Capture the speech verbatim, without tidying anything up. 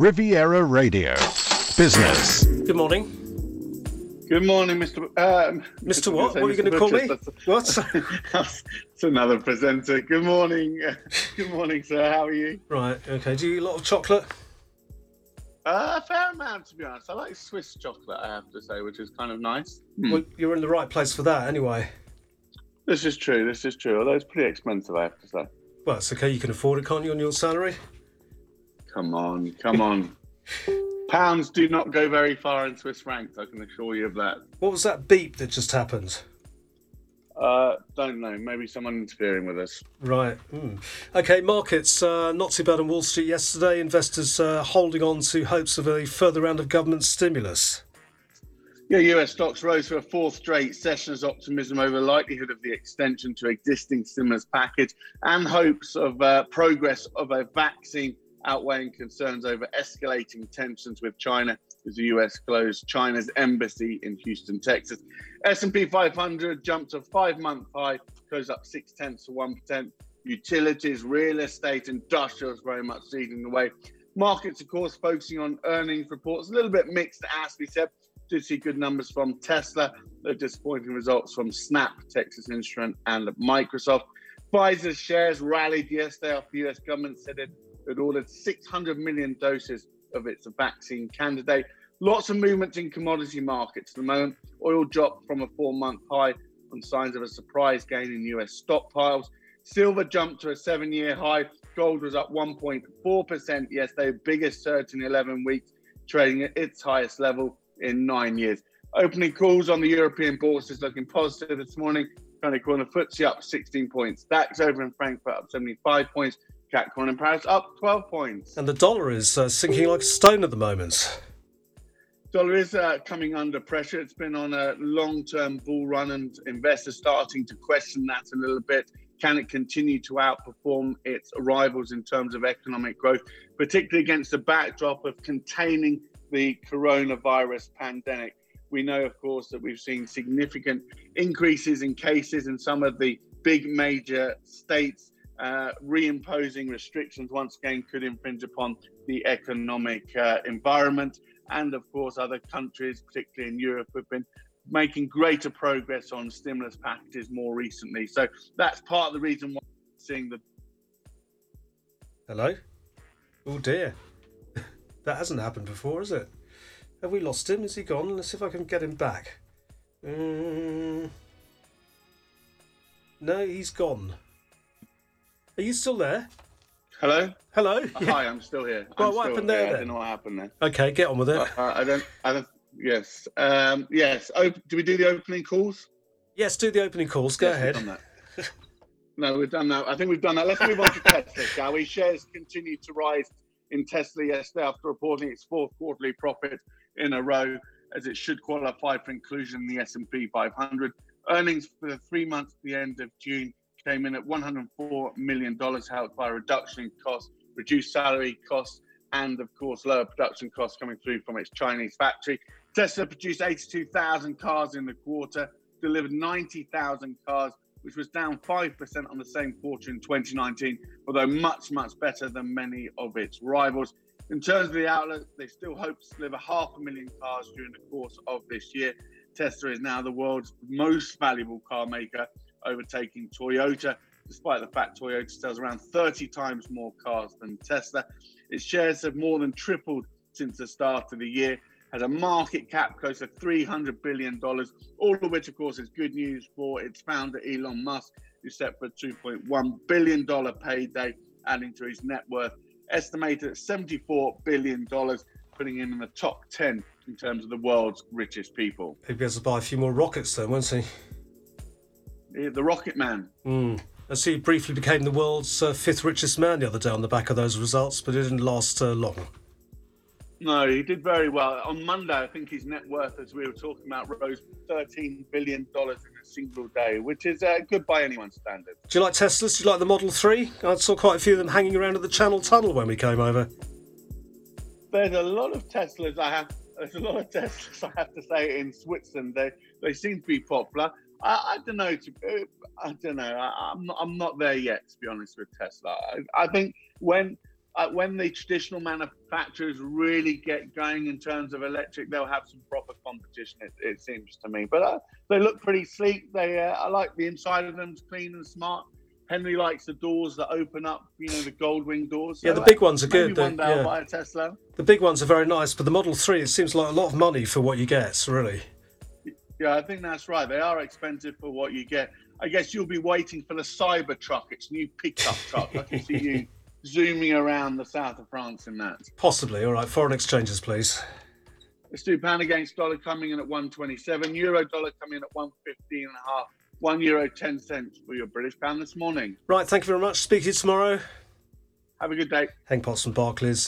Riviera Radio. Business. Good morning. Good morning, Mister Um, Mister What? What are you going to call me? What? It's another presenter. Good morning. Good morning, sir. How are you? Right, okay. Do you eat a lot of chocolate? Uh, a fair amount, to be honest. I like Swiss chocolate, I have to say, which is kind of nice. Hmm. Well, you're in the right place for that anyway. This is true. This is true. Although it's pretty expensive, I have to say. Well, it's okay. You can afford it, can't you, on your salary? Come on. Come on. Pounds do not go very far in Swiss francs, I can assure you of that. What was that beep that just happened? Uh, don't know. Maybe someone interfering with us. Right. Mm. Okay, markets. Uh, not too bad on Wall Street yesterday. Investors uh, holding on to hopes of a further round of government stimulus. Yeah, U S stocks rose for a fourth straight session as optimism over the likelihood of the extension to existing stimulus package and hopes of uh, progress of a vaccine outweighing concerns over escalating tensions with China as the U S closed China's embassy in Houston, Texas. S and P five hundred jumped to a five-month high, closed up six tenths of one percent. Utilities, real estate, industrials very much leading the way. Markets, of course, focusing on earnings reports. A little bit mixed, as we said. Did see good numbers from Tesla, though disappointing results from Snap, Texas Instruments, and Microsoft. Pfizer's shares rallied yesterday after the U S government said it had ordered six hundred million doses of its vaccine candidate. Lots of movement in commodity markets at the moment. Oil dropped from a four-month high on signs of a surprise gain in U S stockpiles. Silver jumped to a seven-year high. Gold was up one point four percent yesterday, biggest surge in eleven weeks, trading at its highest level in nine years. Opening calls on the European bourses looking positive this morning. Kind of corner, F T S E up sixteen points. DAX over in Frankfurt up seventy-five points. C A C Corn in Paris up twelve points. And the dollar is uh, sinking like a stone at the moment. Dollar is uh, coming under pressure. It's been on a long-term bull run and investors starting to question that a little bit. Can it continue to outperform its rivals in terms of economic growth, particularly against the backdrop of containing the coronavirus pandemic? We know, of course, that we've seen significant increases in cases in some of the big major states. Uh, reimposing restrictions once again could infringe upon the economic uh, environment. And of course, other countries, particularly in Europe, have been making greater progress on stimulus packages more recently. So that's part of the reason why we're seeing the... Hello? Oh dear. That hasn't happened before, has it? Have we lost him? Is he gone? Let's see if I can get him back. Mm... No, he's gone. Are you still there? Hello? Hello? Uh, Yeah. Hi, I'm still here. Well, I'm what still happened there, here. then? I don't know what happened there. Okay, get on with it. Uh, uh, I don't, I don't, yes. Um, yes. Op- do we do the opening calls? Yes, do the opening calls. Go Yes, ahead. We've done that. No, we've done that. I think we've done that. Let's move on to Tesla, shall we? Shares continue to rise in Tesla yesterday after reporting its fourth quarterly profit in a row, as it should qualify for inclusion in the S and P five hundred. Earnings for the three months at the end of June came in at one hundred four million dollars, helped by a reduction in costs, reduced salary costs, and of course, lower production costs coming through from its Chinese factory. Tesla produced eighty-two thousand cars in the quarter, delivered ninety thousand cars, which was down five percent on the same quarter in twenty nineteen, although much, much better than many of its rivals. In terms of the outlook, they still hope to deliver half a million cars during the course of this year. Tesla is now the world's most valuable car maker, overtaking Toyota, despite the fact Toyota sells around thirty times more cars than Tesla. Its shares have more than tripled since the start of the year, has a market cap close to three hundred billion dollars, all of which, of course, is good news for its founder, Elon Musk, who's set for a two point one billion dollars payday, adding to his net worth, estimated at seventy-four billion dollars, putting him in the top ten in terms of the world's richest people. He'll be able to buy a few more rockets then, won't he? The Rocket Man. Mm. I see he briefly became the world's uh, fifth richest man the other day on the back of those results, but it didn't last uh, long. No, he did very well. On Monday, I think his net worth, as we were talking about, rose thirteen billion dollars in a single day, which is uh, good by anyone's standard. Do you like Teslas? Do you like the Model three? I saw quite a few of them hanging around at the Channel Tunnel when we came over. There's a lot of Teslas I have. There's a lot of Teslas I have to say in Switzerland. They they seem to be popular. I, I don't know. To, I don't know. I, I'm not. I'm not there yet, to be honest with Tesla. I, I think when uh, when the traditional manufacturers really get going in terms of electric, they'll have some proper competition, it, it seems to me. But uh, they look pretty sleek. They, uh, I like the inside of them, it's clean and smart. Henry likes the doors that open up, you know, the gold wing doors. Yeah, So, the big uh, ones are maybe good. one The, day I'll yeah. buy a Tesla. the big ones are very nice, but the Model three, it seems like a lot of money for what you get, really. Yeah, I think that's right. They are expensive for what you get. I guess you'll be waiting for the Cybertruck, its new pickup truck. I can see you zooming around the south of France in that. Possibly. All right, foreign exchanges, please. Let's do pound against dollar coming in at one twenty-seven, euro dollar coming in at one fifteen and a half, one euro ten cents for your British pound this morning. Right, thank you very much. Speak to you tomorrow. Have a good day. Hank Potts from Barclays.